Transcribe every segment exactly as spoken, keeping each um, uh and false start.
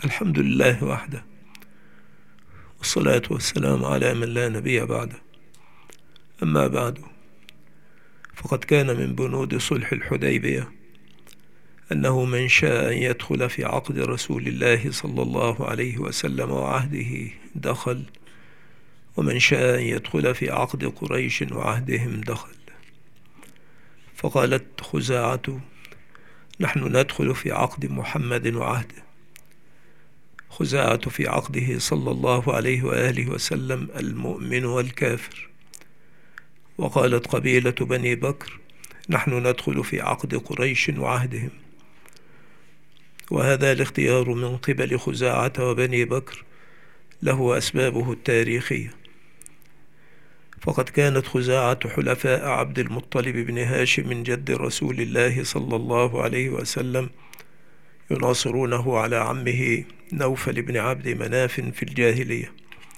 الحمد لله وحده، والصلاة والسلام على من لا نبي بعده. أما بعد، فقد كان من بنود صلح الحديبية أنه من شاء أن يدخل في عقد رسول الله صلى الله عليه وسلم وعهده دخل، ومن شاء أن يدخل في عقد قريش وعهدهم دخل. فقالت خزاعة: نحن ندخل في عقد محمد وعهده. خزاعة في عقده صلى الله عليه وآله وسلم المؤمن والكافر. وقالت قبيلة بني بكر: نحن ندخل في عقد قريش وعهدهم. وهذا الاختيار من قبل خزاعة وبني بكر له أسبابه التاريخية. فقد كانت خزاعة حلفاء عبد المطلب بن هاشم جد رسول الله صلى الله عليه وسلم، يناصرونه على عمه نوفل بن عبد مناف في الجاهلية،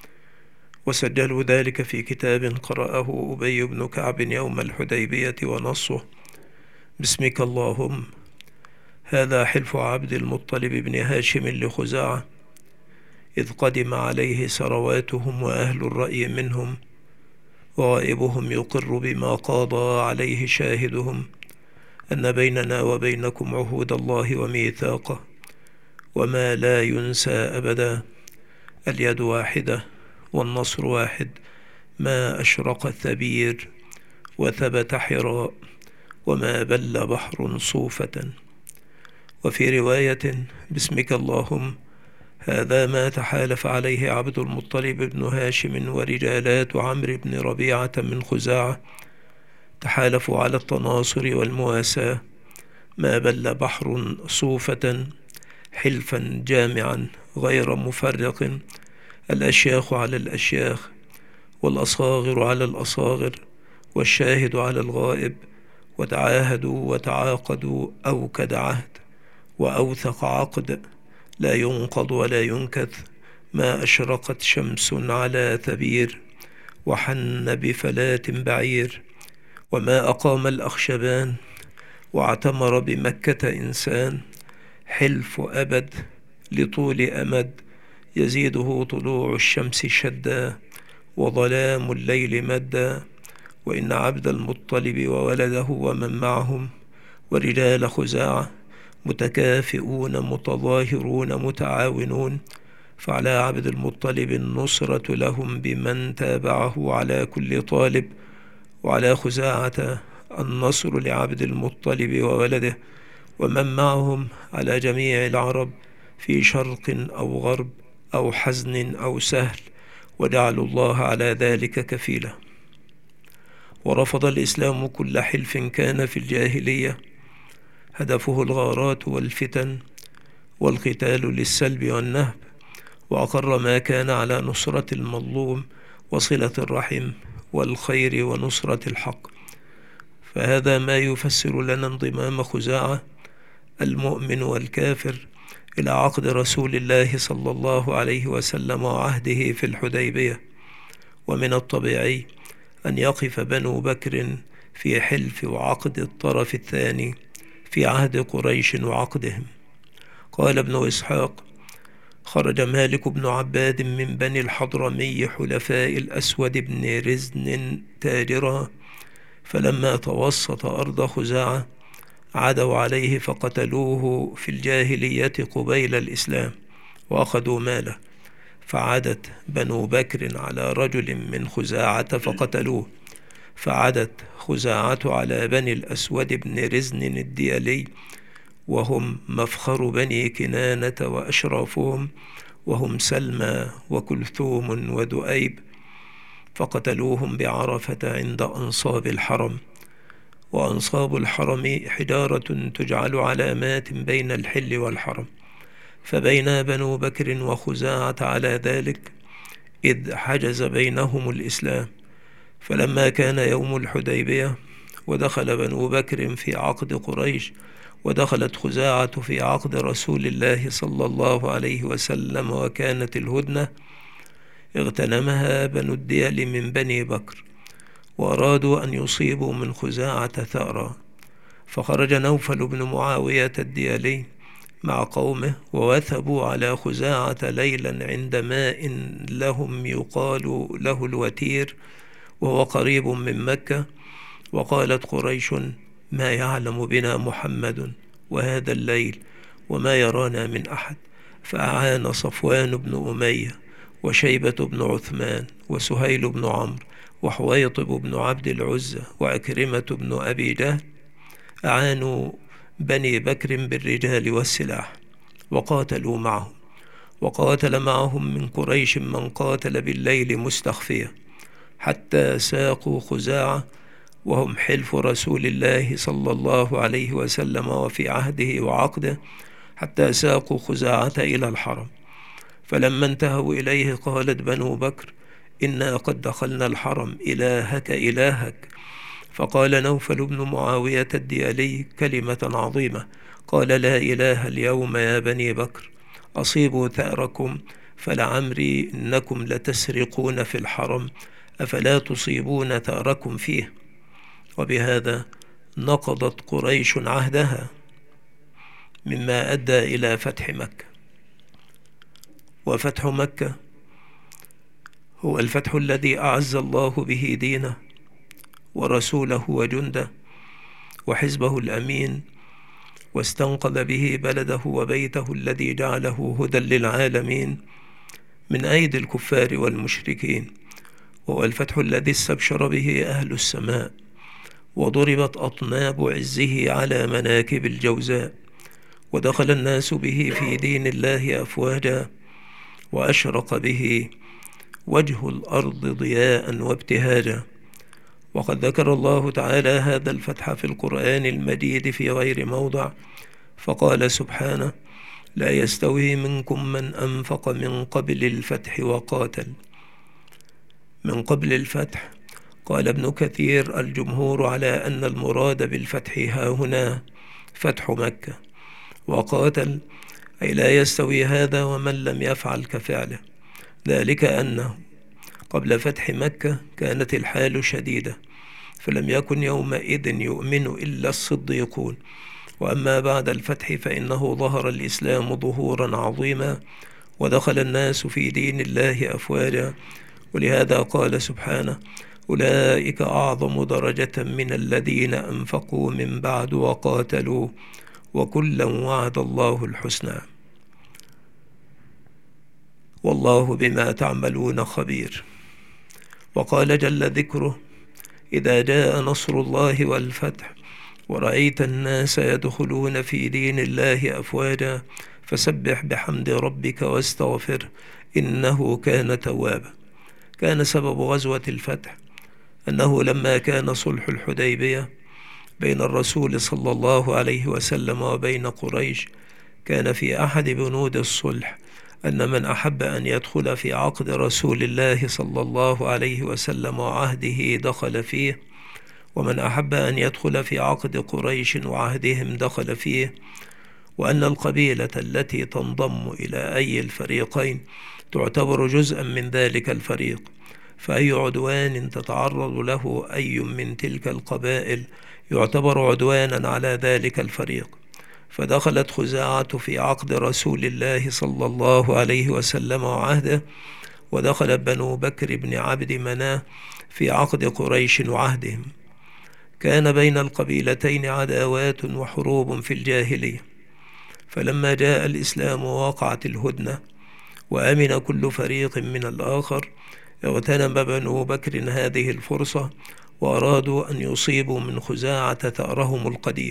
وسجلوا ذلك في كتاب قرأه أبي بن كعب يوم الحديبية ونصه: باسمك اللهم، هذا حلف عبد المطلب بن هاشم لخزاعة إذ قدم عليه سرواتهم وأهل الرأي منهم، وغائبهم يقر بما قاضى عليه شاهدهم، أن بيننا وبينكم عهود الله وميثاقه، وما لا ينسى أبدا، اليد واحدة والنصر واحد، ما أشرق الثبير وثبت حراء، وما بل بحر صوفة. وفي رواية: باسمك اللهم، هذا ما تحالف عليه عبد المطلب بن هاشم ورجالات عمرو بن ربيعة من خزاعة، تحالفوا على التناصر والمواساة، ما بل بحر صوفة، حلفا جامعا غير مفرق، الأشياخ على الأشياخ، والأصاغر على الأصاغر، والشاهد على الغائب، وتعاهدوا وتعاقدوا أوكد عهد وأوثق عقد، لا ينقض ولا ينكث، ما أشرقت شمس على ثبير، وحن بفلاة بعير، وما أقام الأخشبان، واعتمر بمكة إنسان، حلف أبد لطول أمد، يزيده طلوع الشمس شدا، وظلام الليل مدا، وإن عبد المطلب وولده ومن معهم ورجال خزاعة متكافئون متظاهرون متعاونون، فعلى عبد المطلب النصرة لهم بمن تابعه على كل طالب، وعلى خزاعة النصر لعبد المطلب وولده ومن معهم على جميع العرب في شرق أو غرب أو حزن أو سهل، وجعلوا الله على ذلك كفيلا. ورفض الإسلام كل حلف كان في الجاهلية هدفه الغارات والفتن والقتال للسلب والنهب، وأقر ما كان على نصرة المظلوم وصلة الرحم والخير ونصرة الحق. فهذا ما يفسر لنا انضمام خزاعة المؤمن والكافر إلى عقد رسول الله صلى الله عليه وسلم وعهده في الحديبية. ومن الطبيعي أن يقف بنو بكر في حلف وعقد الطرف الثاني في عهد قريش وعقدهم. قال ابن إسحاق: خرج مالك بن عباد من بني الحضرمي حلفاء الأسود بن رزن تاجرا، فلما توسط أرض خزاعة عدوا عليه فقتلوه في الجاهلية قبيل الإسلام وأخذوا ماله، فعدت بنو بكر على رجل من خزاعة فقتلوه، فعدت خزاعة على بني الأسود بن رزن الديالي، وهم مفخر بني كنانة وأشرافهم، وهم سلمى وكلثوم ودؤيب، فقتلوهم بعرفة عند أنصاب الحرم. وأنصاب الحرم حجارة تجعل علامات بين الحل والحرم، فبين بنو بكر وخزاعة على ذلك إذ حجز بينهم الإسلام. فلما كان يوم الحديبية ودخل بنو بكر في عقد قريش ودخلت خزاعة في عقد رسول الله صلى الله عليه وسلم وكانت الهدنة، اغتنمها بنو الديل من بني بكر وأرادوا أن يصيبوا من خزاعة ثأرا، فخرج نوفل بن معاوية الديالي مع قومه، ووثبوا على خزاعة ليلا عند ماء لهم يقال له الوتير، وهو قريب من مكة. وقالت قريش: ما يعلم بنا محمد وهذا الليل وما يرانا من أحد. فأعان صفوان بن أمية وشيبة بن عثمان وسهيل بن عمرو وحويطب بن عبد العزة وعكرمة بن أبي جهل، أعانوا بني بكر بالرجال والسلاح وقاتلوا معهم. وقاتل معهم من قريش من قاتل بالليل مستخفية، حتى ساقوا خزاعة وهم حلف رسول الله صلى الله عليه وسلم وفي عهده وعقده، حتى ساقوا خزاعة إلى الحرم. فلما انتهوا إليه قالت بنو بكر: إنا قد دخلنا الحرم، إلهك إلهك. فقال نوفل بن معاوية الديالي كلمة عظيمة، قال: لا إله اليوم يا بني بكر، أصيبوا ثأركم، فلعمري إنكم لتسرقون في الحرم، أفلا تصيبون ثأركم فيه. وبهذا نقضت قريش عهدها، مما أدى إلى فتح مكة. وفتح مكة هو الفتح الذي أعز الله به دينه ورسوله وجنده وحزبه الأمين، واستنقذ به بلده وبيته الذي جعله هدى للعالمين من أيدي الكفار والمشركين. وهو الفتح الذي استبشر به أهل السماء، وضربت أطناب عزه على مناكب الجوزاء، ودخل الناس به في دين الله أفواجا، وأشرق به وجه الأرض ضياء وابتهاجا. وقد ذكر الله تعالى هذا الفتح في القرآن المجيد في غير موضع، فقال سبحانه: لا يستوي منكم من أنفق من قبل الفتح وقاتل. من قبل الفتح قال ابن كثير: الجمهور على أن المراد بالفتح ها هنا فتح مكة، وقاتل أي لا يستوي هذا ومن لم يفعل كفعله، ذلك أنه قبل فتح مكة كانت الحال شديدة، فلم يكن يومئذ يؤمن إلا الصديقون، وأما بعد الفتح فإنه ظهر الإسلام ظهورا عظيما، ودخل الناس في دين الله أفواجا. ولهذا قال سبحانه: أولئك أعظم درجة من الذين أنفقوا من بعد وقاتلوا، وكلا وعد الله الحسنى، والله بما تعملون خبير. وقال جل ذكره: إذا جاء نصر الله والفتح ورأيت الناس يدخلون في دين الله أفواجا فسبح بحمد ربك واستغفره إنه كان توابا. كان سبب غزوة الفتح أنه لما كان صلح الحديبية بين الرسول صلى الله عليه وسلم وبين قريش، كان في أحد بنود الصلح أن من أحب أن يدخل في عقد رسول الله صلى الله عليه وسلم وعهده دخل فيه، ومن أحب أن يدخل في عقد قريش وعهدهم دخل فيه، وأن القبيلة التي تنضم إلى أي الفريقين تعتبر جزءا من ذلك الفريق، فأي عدوان تتعرض له أي من تلك القبائل يعتبر عدوانا على ذلك الفريق. فدخلت خزاعة في عقد رسول الله صلى الله عليه وسلم وعهده، ودخل بنو بكر بن عبد مناه في عقد قريش وعهدهم. كان بين القبيلتين عداوات وحروب في الجاهلية، فلما جاء الإسلام ووقعت الهدنة وأمن كل فريق من الآخر، اغتنم بنو بكر هذه الفرصة وأرادوا أن يصيبوا من خزاعة ثأرهم القديم.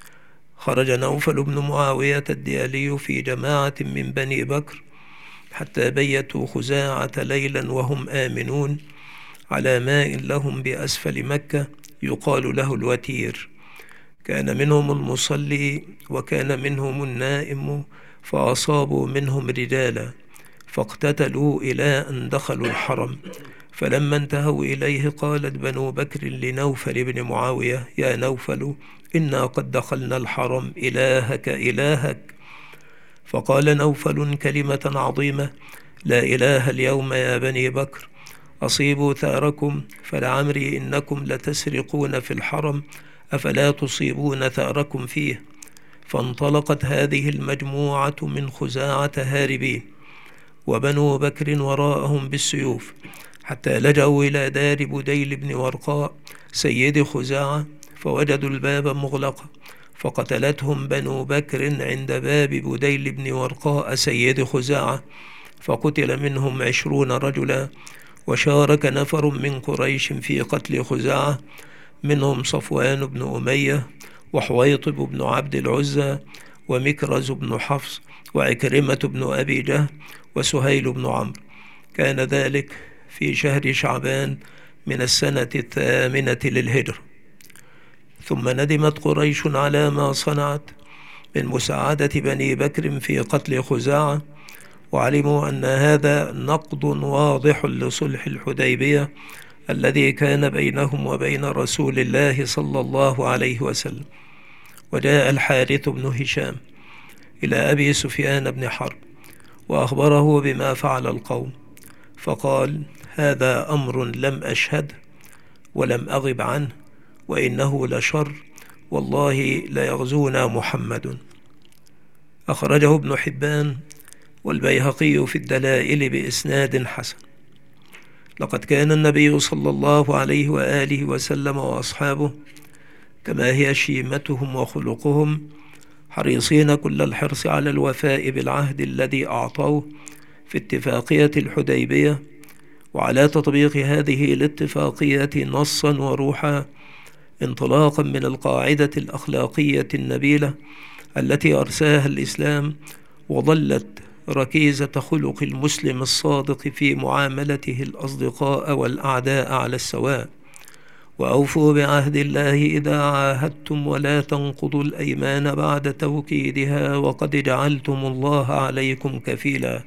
خرج نوفل بن معاوية الديالي في جماعة من بني بكر حتى بيتوا خزاعة ليلا وهم آمنون على ماء لهم بأسفل مكة يقال له الوتير. كان منهم المصلي وكان منهم النائم، فأصابوا منهم رجالا فاقتتلوا إلى أن دخلوا الحرم. فلما انتهوا إليه قالت بنو بكر لنوفل بن معاوية: يا نوفل، إنا قد دخلنا الحرم، إلهك إلهك. فقال نوفل كلمة عظيمة: لا إله اليوم يا بني بكر، أصيبوا ثأركم، فلعمري إنكم لتسرقون في الحرم، أفلا تصيبون ثأركم فيه. فانطلقت هذه المجموعة من خزاعة هاربين، وبنو بكر وراءهم بالسيوف، حتى لجأوا إلى دار بديل بن ورقاء سيد خزاعة، فوجدوا الباب مغلقا، فقتلتهم بنو بكر عند باب بديل بن ورقاء سيد خزاعة، فقتل منهم عشرون رجلا. وشارك نفر من قريش في قتل خزاعة، منهم صفوان بن أمية، وحويطب بن عبد العزى، ومكرز بن حفص، وعكرمة بن أبي جهل، وسهيل بن عمرو. كان ذلك في شهر شعبان من السنة الثامنة للهجرة. ثم ندمت قريش على ما صنعت من مساعدة بني بكر في قتل خزاعة، وعلموا أن هذا نقض واضح لصلح الحديبية الذي كان بينهم وبين رسول الله صلى الله عليه وسلم. وجاء الحارث بن هشام إلى أبي سفيان بن حرب وأخبره بما فعل القوم، فقال: هذا أمر لم أشهد ولم أغب عنه، وإنه لشر، والله ليغزونا محمد. أخرجه ابن حبان والبيهقي في الدلائل بإسناد حسن. لقد كان النبي صلى الله عليه وآله وسلم وأصحابه كما هي شيمتهم وخلقهم حريصين كل الحرص على الوفاء بالعهد الذي أعطوه في اتفاقية الحديبية، وعلى تطبيق هذه الاتفاقية نصا وروحا، انطلاقا من القاعدة الأخلاقية النبيلة التي أرساها الإسلام، وظلت ركيزة خلق المسلم الصادق في معاملته الأصدقاء والأعداء على السواء. وأوفوا بعهد الله إذا عاهدتم، ولا تنقضوا الأيمان بعد توكيدها، وقد جعلتم الله عليكم كفيلا.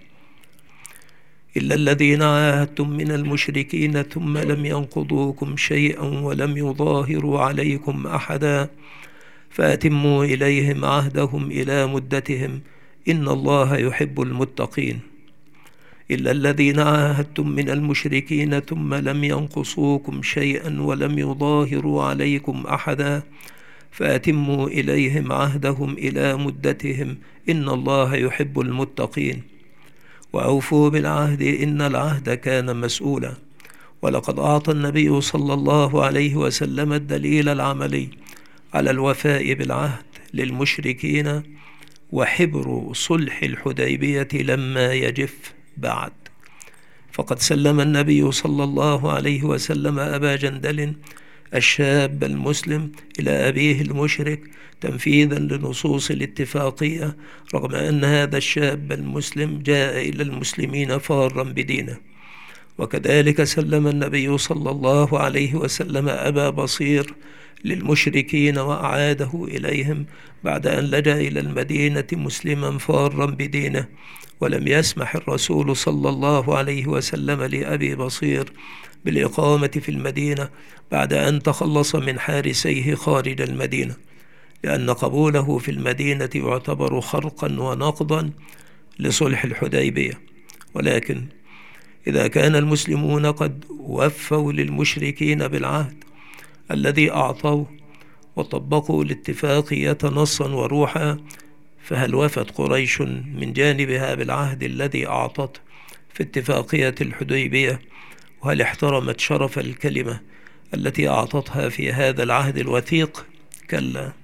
إلا الذين عاهدتم من المشركين ثم لم ينقضوكم شيئا ولم يظاهروا عليكم أحدا، فأتموا إليهم عهدهم إلى مدتهم، إن الله يحب المتقين. إلا الذين عاهدتم من المشركين ثم لم ينقصوكم شيئا ولم يظاهروا عليكم أحدا، فأتموا إليهم عهدهم إلى مدتهم، إن الله يحب المتقين. وأوفوا بالعهد، إن العهد كان مسؤولا. ولقد أعطى النبي صلى الله عليه وسلم الدليل العملي على الوفاء بالعهد للمشركين، وحبر صلح الحديبية لما يجف بعد. فقد سلم النبي صلى الله عليه وسلم أبا جندل الشاب المسلم إلى أبيه المشرك تنفيذا لنصوص الاتفاقية، رغم أن هذا الشاب المسلم جاء إلى المسلمين فارا بدينه. وكذلك سلم النبي صلى الله عليه وسلم أبا بصير للمشركين وأعاده إليهم بعد أن لجأ إلى المدينة مسلما فارا بدينه. ولم يسمح الرسول صلى الله عليه وسلم لأبي بصير بالإقامة في المدينة بعد أن تخلص من حارسيه خارج المدينة، لأن قبوله في المدينة يعتبر خرقا ونقضا لصلح الحديبية. ولكن إذا كان المسلمون قد وفوا للمشركين بالعهد الذي أعطوه وطبقوا الاتفاقية نصا وروحا، فهل وفت قريش من جانبها بالعهد الذي أعطته في اتفاقية الحديبية؟ وهل احترمت شرف الكلمة التي أعطتها في هذا العهد الوثيق؟ كلا،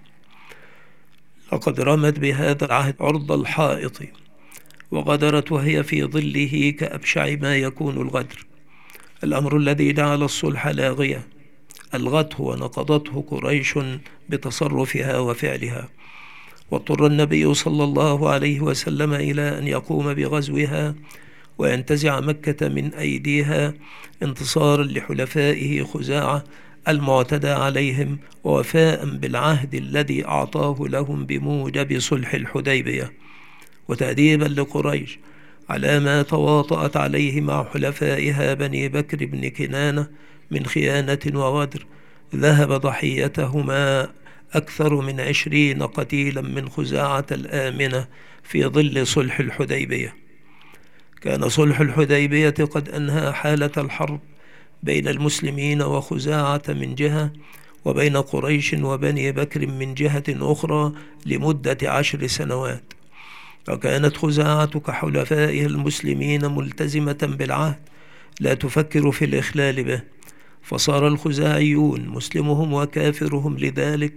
لقد رمت بهذا العهد عرض الحائط، وغدرت وهي في ظله كأبشع ما يكون الغدر. الأمر الذي جعل الصلح لاغيا ألغته ونقضته قريش بتصرفها وفعلها، واضطر النبي صلى الله عليه وسلم إلى أن يقوم بغزوها وينتزع مكة من أيديها انتصارا لحلفائه خزاعة المعتدى عليهم، ووفاء بالعهد الذي أعطاه لهم بموجب صلح الحديبية، وتأديبا لقريش على ما تواطأت عليه مع حلفائها بني بكر بن كنانة من خيانة وغدر. ذهب ضحيتهما أكثر من عشرين قتيلا من خزاعة الآمنة في ظل صلح الحديبية. كان صلح الحديبية قد أنهى حالة الحرب بين المسلمين وخزاعة من جهة، وبين قريش وبني بكر من جهة أخرى لمدة عشر سنوات. وكانت خزاعة كحلفائها المسلمين ملتزمة بالعهد لا تفكر في الإخلال به، فصار الخزاعيون مسلمهم وكافرهم لذلك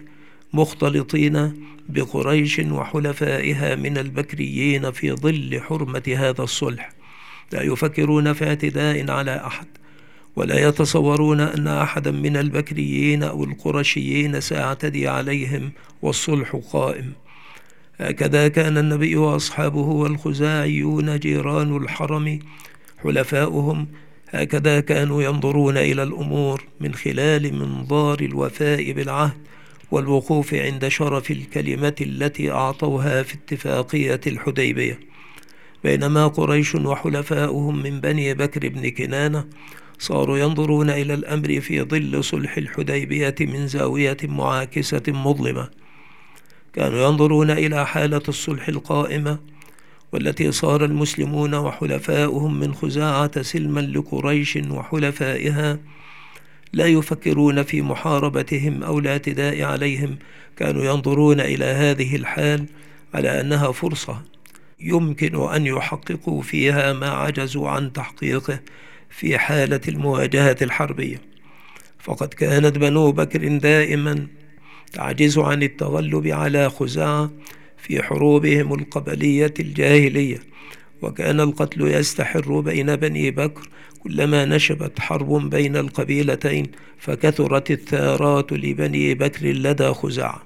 مختلطين بقريش وحلفائها من البكريين في ظل حرمة هذا الصلح، لا يفكرون في اعتداء على أحد، ولا يتصورون أن أحدا من البكريين أو القرشيين سيعتدي عليهم والصلح قائم. هكذا كان النبي وأصحابه والخزاعيون جيران الحرم حلفاؤهم، هكذا كانوا ينظرون إلى الأمور من خلال منظار الوفاء بالعهد والوقوف عند شرف الكلمة التي أعطوها في اتفاقية الحديبية. بينما قريش وحلفاؤهم من بني بكر بن كنانة صاروا ينظرون إلى الأمر في ظل صلح الحديبية من زاوية معاكسة مظلمة. كانوا ينظرون إلى حالة الصلح القائمة والتي صار المسلمون وحلفاؤهم من خزاعة سلما لقريش وحلفائها، لا يفكرون في محاربتهم أو الاعتداء عليهم. كانوا ينظرون إلى هذه الحال على أنها فرصة يمكن أن يحققوا فيها ما عجزوا عن تحقيقه في حالة المواجهة الحربية. فقد كانت بنو بكر دائما تعجز عن التغلب على خزاعة في حروبهم القبلية الجاهلية، وكان القتل يستحر بين بني بكر كلما نشبت حرب بين القبيلتين، فكثرت الثارات لبني بكر لدى خزاعة.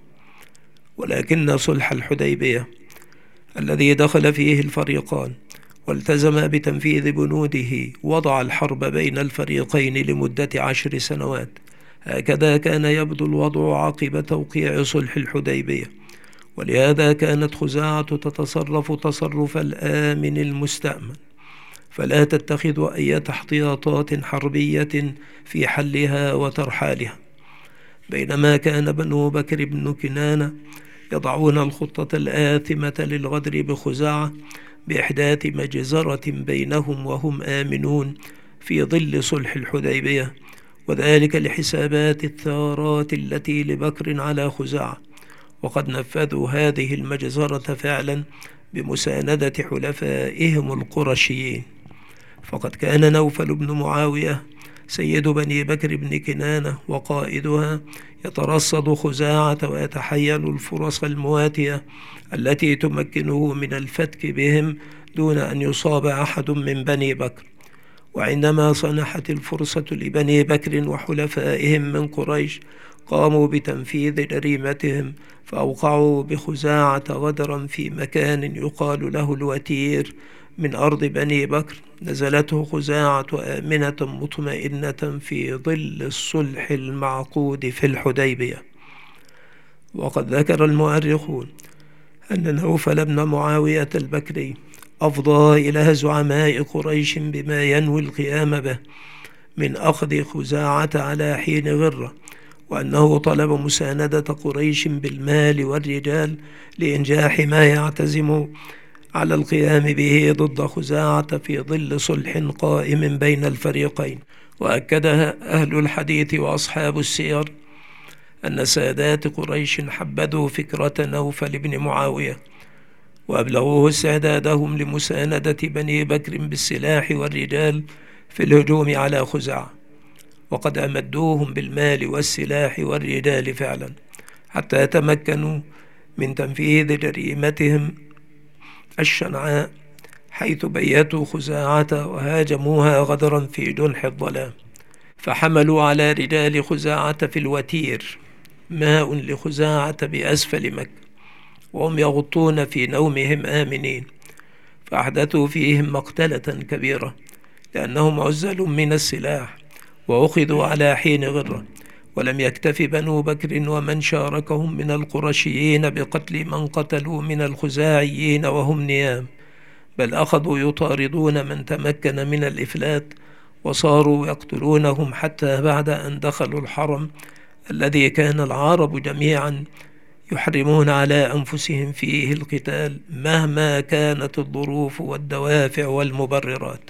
ولكن صلح الحديبية الذي دخل فيه الفريقان والتزم بتنفيذ بنوده وضع الحرب بين الفريقين لمدة عشر سنوات. هكذا كان يبدو الوضع عقب توقيع صلح الحديبية، ولهذا كانت خزاعة تتصرف تصرف الآمن المستأمن، فلا تتخذ أي احتياطات حربية في حلها وترحالها. بينما كان بنو بكر بن كنانة يضعون الخطة الآثمة للغدر بخزاعة بإحداث مجزرة بينهم وهم آمنون في ظل صلح الحديبية، وذلك لحسابات الثارات التي لبكر على خزاعة. وقد نفذوا هذه المجزرة فعلا بمساندة حلفائهم القرشيين. فقد كان نوفل بن معاوية سيد بني بكر بن كنانة وقائدها يترصد خزاعة ويتحيل الفرص المواتية التي تمكنه من الفتك بهم دون أن يصاب أحد من بني بكر. وعندما سنحت الفرصة لبني بكر وحلفائهم من قريش قاموا بتنفيذ جريمتهم، فأوقعوا بخزاعة غدرا في مكان يقال له الوتير من أرض بني بكر. نزلته خزاعة آمنة مطمئنة في ظل الصلح المعقود في الحديبية. وقد ذكر المؤرخون أن نوفل بن معاوية البكري أفضى إلى زعماء قريش بما ينوي القيام به من أخذ خزاعة على حين غرة، وأنه طلب مساندة قريش بالمال والرجال لإنجاح ما يعتزم على القيام به ضد خزاعة في ظل صلح قائم بين الفريقين. وأكدها أهل الحديث وأصحاب السير أن سادات قريش حبذوا فكرة نوفل بن معاوية وأبلغوه استعدادهم لمساندة بني بكر بالسلاح والرجال في الهجوم على خزاعة، وقد أمدوهم بالمال والسلاح والرجال فعلا حتى يتمكنوا من تنفيذ جريمتهم الشنعاء، حيث بيتوا خزاعة وهاجموها غدرا في جنح الظلام، فحملوا على رجال خزاعة في الوتير ماء لخزاعة بأسفل مكة وهم يغطون في نومهم آمنين، فأحدثوا فيهم مقتلة كبيرة لأنهم عزل من السلاح وأخذوا على حين غرة. ولم يكتف بنو بكر ومن شاركهم من القرشيين بقتل من قتلوا من الخزاعيين وهم نيام، بل أخذوا يطاردون من تمكن من الإفلات وصاروا يقتلونهم حتى بعد أن دخلوا الحرم الذي كان العرب جميعا يحرمون على أنفسهم فيه القتال مهما كانت الظروف والدوافع والمبررات.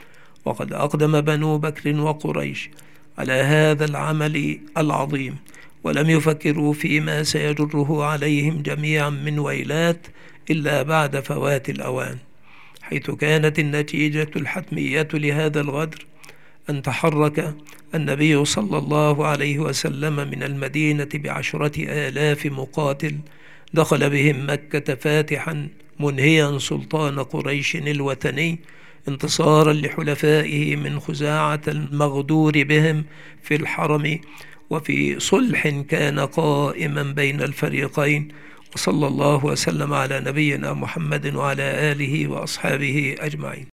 وقد أقدم بنو بكر وقريش على هذا العمل العظيم ولم يفكروا فيما سيجره عليهم جميعا من ويلات إلا بعد فوات الأوان، حيث كانت النتيجة الحتمية لهذا الغدر أن تحرك النبي صلى الله عليه وسلم من المدينة بعشرة آلاف مقاتل، دخل بهم مكة فاتحا منهيا سلطان قريش الوثني، انتصارا لحلفائه من خزاعة المغدور بهم في الحرم، وفي صلح كان قائما بين الفريقين. وصلى الله وسلم على نبينا محمد وعلى آله وأصحابه أجمعين.